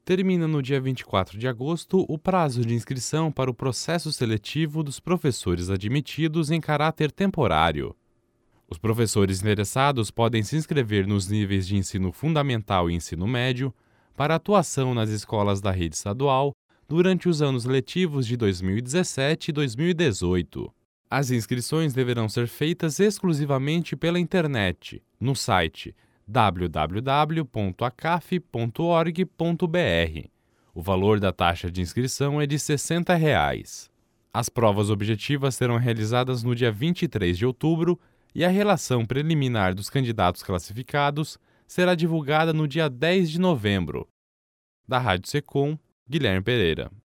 Termina no dia 24 de agosto o prazo de inscrição para o processo seletivo dos professores admitidos em caráter temporário. Os professores interessados podem se inscrever nos níveis de ensino fundamental e ensino médio para atuação nas escolas da rede estadual durante os anos letivos de 2017 e 2018. As inscrições deverão ser feitas exclusivamente pela internet, no site www.acaf.org.br. O valor da taxa de inscrição é de R$ 60. As provas objetivas serão realizadas no dia 23 de outubro e a relação preliminar dos candidatos classificados será divulgada no dia 10 de novembro. Da Rádio Secom, Guilherme Pereira.